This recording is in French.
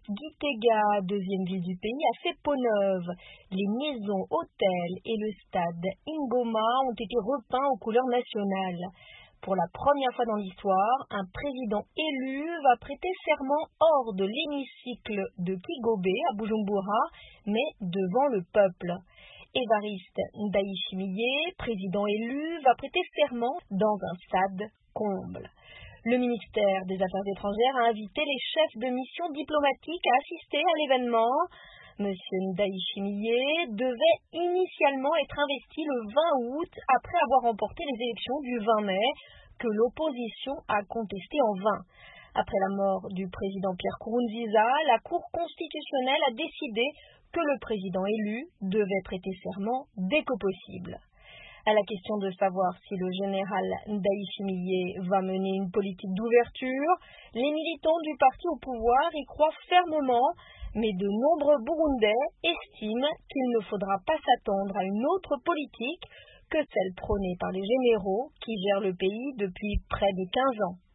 Gitega, deuxième ville du pays, a fait peau neuve. Les maisons, hôtels et le stade Ngoma ont été repeints aux couleurs nationales. Pour la première fois dans l'histoire, un président élu va prêter serment hors de l'hémicycle de Kigobe à Bujumbura, mais devant le peuple. Évariste Ndayishimiye, président élu, va prêter serment dans un stade comble. Le ministère des Affaires étrangères a invité les chefs de mission diplomatiques à assister à l'événement. Monsieur Ndayishimiye devait initialement être investi le 20 août après avoir remporté les élections du 20 mai que l'opposition a contestées en vain. Après la mort du président Pierre Nkurunziza, la Cour constitutionnelle a décidé que le président élu devait prêter serment dès que possible. À la question de savoir si le général Ndayishimiye va mener une politique d'ouverture, les militants du parti au pouvoir y croient fermement, mais de nombreux Burundais estiment qu'il ne faudra pas s'attendre à une autre politique que celle prônée par les généraux qui gèrent le pays depuis près de 15 ans.